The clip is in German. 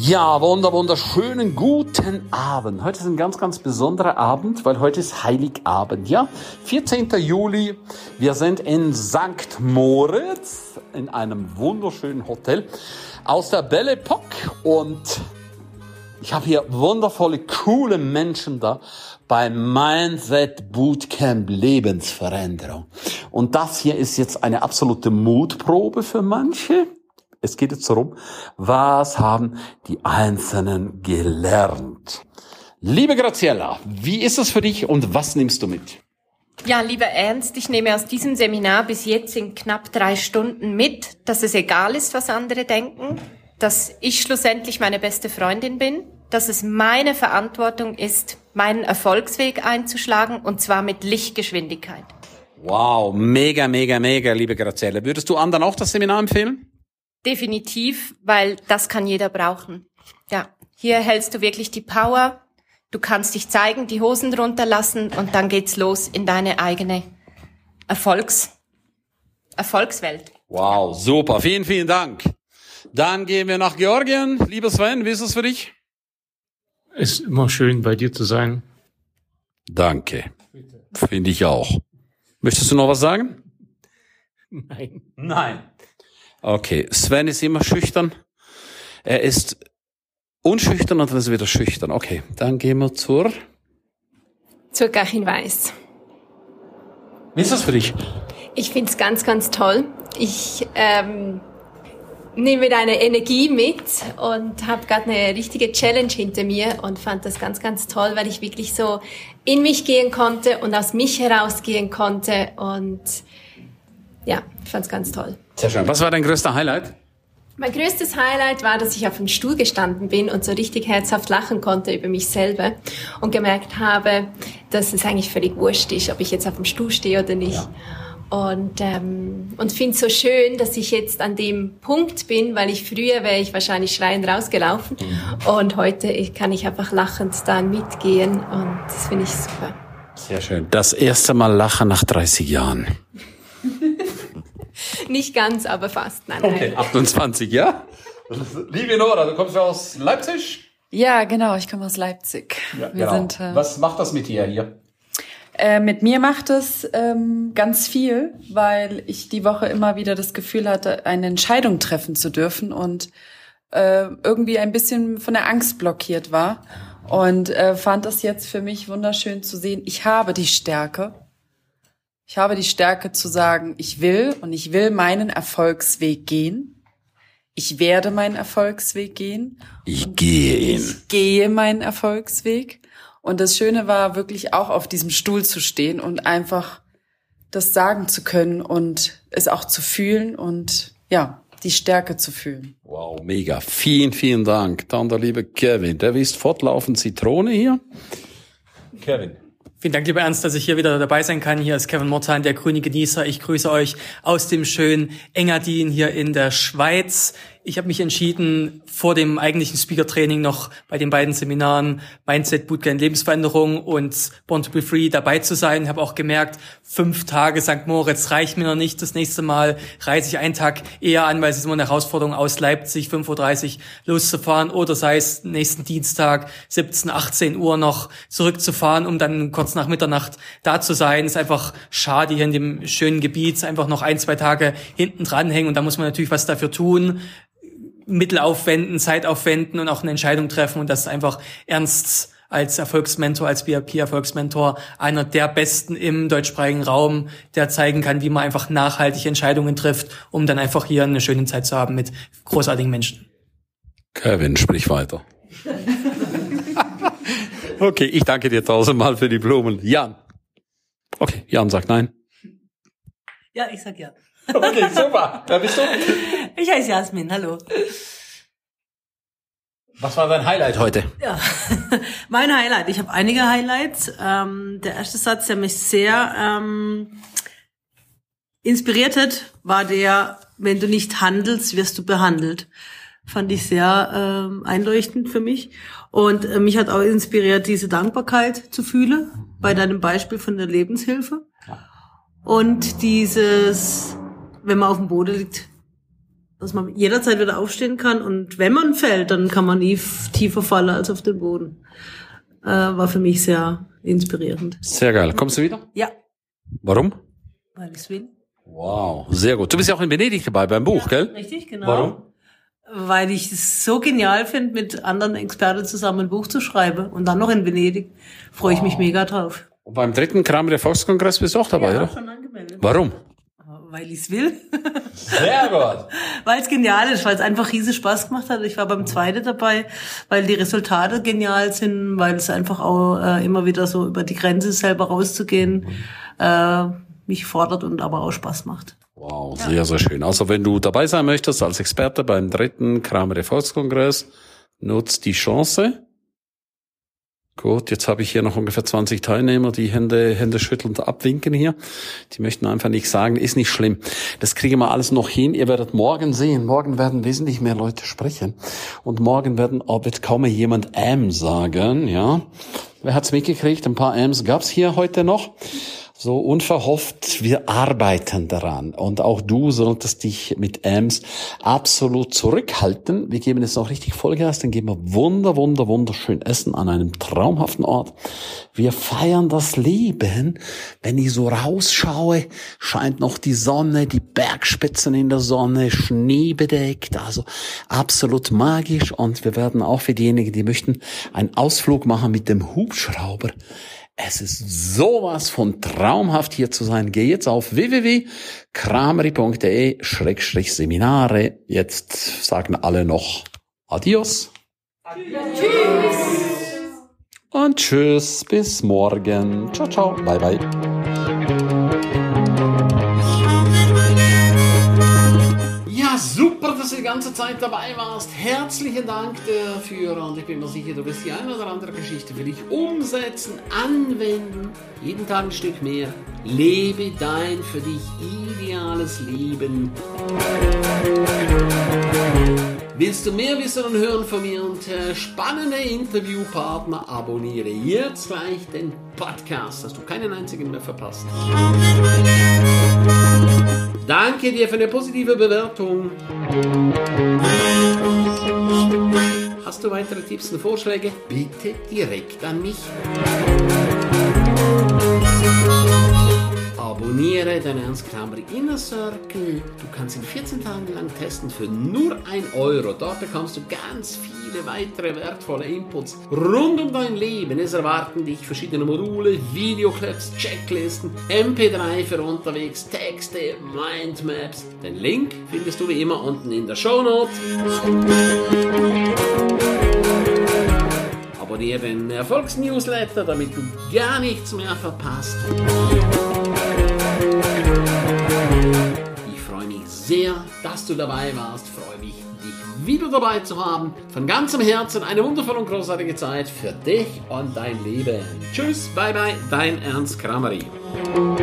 Ja, wunderschönen guten Abend. Heute ist ein ganz, ganz besonderer Abend, weil heute ist Heiligabend, ja? 14. Juli. Wir sind in St. Moritz in einem wunderschönen Hotel aus der Belle Epoque und ich habe hier wundervolle, coole Menschen da beim Mindset Bootcamp Lebensveränderung. Und das hier ist jetzt eine absolute Mutprobe für manche. Es geht jetzt darum, was haben die Einzelnen gelernt? Liebe Graziella, wie ist es für dich und was nimmst du mit? Ja, lieber Ernst, ich nehme aus diesem Seminar bis jetzt in knapp 3 Stunden mit, dass es egal ist, was andere denken, dass ich schlussendlich meine beste Freundin bin, dass es meine Verantwortung ist, meinen Erfolgsweg einzuschlagen und zwar mit Lichtgeschwindigkeit. Wow, mega, liebe Graziella. Würdest du anderen auch das Seminar empfehlen? Definitiv, weil das kann jeder brauchen. Ja, hier hältst du wirklich die Power, du kannst dich zeigen, die Hosen runterlassen und dann geht's los in deine eigene Erfolgswelt. Wow, super, vielen Dank. Dann gehen wir nach Georgien. Lieber Sven, wie ist es für dich? Es ist immer schön, bei dir zu sein. Danke, finde ich auch. Möchtest du noch was sagen? Nein. Okay, Sven ist immer schüchtern. Er ist unschüchtern und dann ist er wieder schüchtern. Okay, dann gehen wir zur Gachin Weiss. Wie ist das für dich? Ich find's ganz, ganz toll. Ich nehme deine Energie mit und habe gerade eine richtige Challenge hinter mir und fand das ganz, ganz toll, weil ich wirklich so in mich gehen konnte und aus mich herausgehen konnte und ja, ich fand's ganz toll. Sehr schön. Was war dein größter Highlight? Mein größtes Highlight war, dass ich auf dem Stuhl gestanden bin und so richtig herzhaft lachen konnte über mich selber und gemerkt habe, dass es eigentlich völlig wurscht ist, ob ich jetzt auf dem Stuhl stehe oder nicht. Ja. Und finde es so schön, dass ich jetzt an dem Punkt bin, weil früher wäre ich wahrscheinlich schreiend rausgelaufen und heute kann ich einfach lachend da mitgehen und das finde ich super. Sehr schön. Das erste Mal lachen nach 30 Jahren. Nicht ganz, aber fast. Nein. Okay, 28, ja? Liebe Nora, du kommst ja aus Leipzig? Ja, genau, ich komme aus Leipzig. Ja, genau. Was macht das mit dir hier? Mit mir macht es ganz viel, weil ich die Woche immer wieder das Gefühl hatte, eine Entscheidung treffen zu dürfen und irgendwie ein bisschen von der Angst blockiert war. Und fand das jetzt für mich wunderschön zu sehen, ich habe die Stärke. Ich habe die Stärke zu sagen, ich will meinen Erfolgsweg gehen. Ich werde meinen Erfolgsweg gehen. Ich gehe ihn. Ich gehe meinen Erfolgsweg. Und das Schöne war wirklich auch auf diesem Stuhl zu stehen und einfach das sagen zu können und es auch zu fühlen und ja, die Stärke zu fühlen. Wow, mega. Vielen Dank. Dann der liebe Kevin. Der ist fortlaufend Zitrone hier. Kevin. Vielen Dank, lieber Ernst, dass ich hier wieder dabei sein kann. Hier ist Kevin Mortan, der grüne Genießer. Ich grüße euch aus dem schönen Engadin hier in der Schweiz. Ich habe mich entschieden, vor dem eigentlichen Speaker-Training noch bei den beiden Seminaren Mindset Bootcamp Lebensveränderung und Born to be Free dabei zu sein. Ich habe auch gemerkt, 5 Tage St. Moritz reicht mir noch nicht. Das nächste Mal reise ich einen Tag eher an, weil es ist immer eine Herausforderung, aus Leipzig 5:30 Uhr loszufahren oder sei es nächsten Dienstag 17, 18 Uhr noch zurückzufahren, um dann kurz nach Mitternacht da zu sein. Ist einfach schade, hier in dem schönen Gebiet einfach noch 1-2 Tage hinten dranhängen und da muss man natürlich was dafür tun. Mittel aufwenden, Zeit aufwenden und auch eine Entscheidung treffen und das ist einfach Ernst als Erfolgsmentor, als VIP-Erfolgsmentor einer der Besten im deutschsprachigen Raum, der zeigen kann, wie man einfach nachhaltig Entscheidungen trifft, um dann einfach hier eine schöne Zeit zu haben mit großartigen Menschen. Kevin, sprich weiter. Okay, ich danke dir tausendmal für die Blumen. Jan. Okay, Jan sagt nein. Ja, ich sag ja. Okay, super. Wer bist du? Ich heiße Jasmin, hallo. Was war dein Highlight heute? Ja, mein Highlight. Ich habe einige Highlights. Der erste Satz, der mich sehr inspiriert hat, war der, wenn du nicht handelst, wirst du behandelt. Fand ich sehr einleuchtend für mich. Und mich hat auch inspiriert, diese Dankbarkeit zu fühlen, bei deinem Beispiel von der Lebenshilfe. Und dieses, wenn man auf dem Boden liegt, dass man jederzeit wieder aufstehen kann und wenn man fällt, dann kann man nie tiefer fallen als auf den Boden. War für mich sehr inspirierend. Sehr geil. Kommst du wieder? Ja. Warum? Weil ich's will. Wow, sehr gut. Du bist ja auch in Venedig dabei beim Buch, gell? Richtig, genau. Warum? Weil ich es so genial finde, mit anderen Experten zusammen ein Buch zu schreiben und dann noch in Venedig. Freue ich mich mega drauf. Und beim 3. Kramer Erfolgskongress bist du auch dabei, oder? Schon angemeldet. Warum? Weil ich's will. Sehr gut. Weil es genial ist, weil es einfach riesig Spaß gemacht hat. Ich war beim 2. dabei, weil die Resultate genial sind, weil es einfach auch immer wieder so über die Grenze selber rauszugehen mich fordert und aber auch Spaß macht. Wow, sehr, sehr schön. Also wenn du dabei sein möchtest als Experte beim 3. Kramer Erfolgskongress, nutzt die Chance. Gut, jetzt habe ich hier noch ungefähr 20 Teilnehmer, die Hände schüttelnd abwinken hier. Die möchten einfach nichts sagen, ist nicht schlimm. Das kriegen wir alles noch hin. Ihr werdet morgen sehen. Morgen werden wesentlich mehr Leute sprechen. Und morgen wird kaum mehr jemand sagen, ja. Wer hat's mitgekriegt? Ein paar gab's hier heute noch. So unverhofft, wir arbeiten daran. Und auch du solltest dich mit absolut zurückhalten. Wir geben jetzt noch richtig Vollgas, dann geben wir wunderschön Essen an einem traumhaften Ort. Wir feiern das Leben. Wenn ich so rausschaue, scheint noch die Sonne, die Bergspitzen in der Sonne, schneebedeckt, also absolut magisch. Und wir werden auch für diejenigen, die möchten, einen Ausflug machen mit dem Hubschrauber. Es ist sowas von traumhaft hier zu sein. Geh jetzt auf www.krameri.de/Seminare. Jetzt sagen alle noch Adios. Tschüss. Und tschüss, bis morgen. Ciao, ciao, bye, bye. Ja, super, dass du die ganze Zeit dabei warst. Herzlichen Dank dafür und ich bin mir sicher, du wirst die eine oder andere Geschichte für dich umsetzen, anwenden. Jeden Tag ein Stück mehr. Lebe dein für dich ideales Leben. Willst du mehr wissen und hören von mir und spannende Interviewpartner? Abonniere jetzt gleich den Podcast, dass du keinen einzigen mehr verpasst. Danke dir für eine positive Bewertung. Hast du weitere Tipps und Vorschläge? Bitte direkt an mich. Abonniere den Ernst Kramer Inner Circle. Du kannst ihn 14 Tage lang testen für nur 1 €. Dort bekommst du ganz viele weitere wertvolle Inputs rund um dein Leben. Es erwarten dich verschiedene Module, Videoclips, Checklisten, MP3 für unterwegs, Texte, Mindmaps. Den Link findest du wie immer unten in der Shownote. Abonniere den Erfolgsnewsletter, damit du gar nichts mehr verpasst. Ich freue mich sehr, dass du dabei warst. Freue mich, dich wieder dabei zu haben. Von ganzem Herzen eine wundervolle und großartige Zeit für dich und dein Leben. Tschüss, bye bye, dein Ernst Krameri.